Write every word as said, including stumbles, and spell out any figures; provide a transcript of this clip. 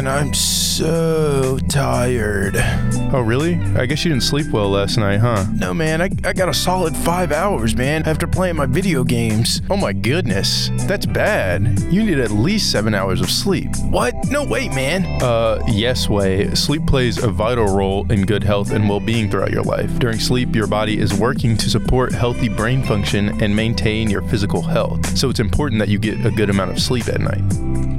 man, I'm so tired. Oh, really? I guess you didn't sleep well last night, huh? No, man, I, I got a solid five hours, man, after playing my video games. Oh my goodness, that's bad. You need at least seven hours of sleep. What? No, wait, man. Uh, yes, Wei. Sleep plays a vital role in good health and well-being throughout your life. During sleep, your body is working to support healthy brain function and maintain your physical health. So it's important that you get a good amount of sleep at night.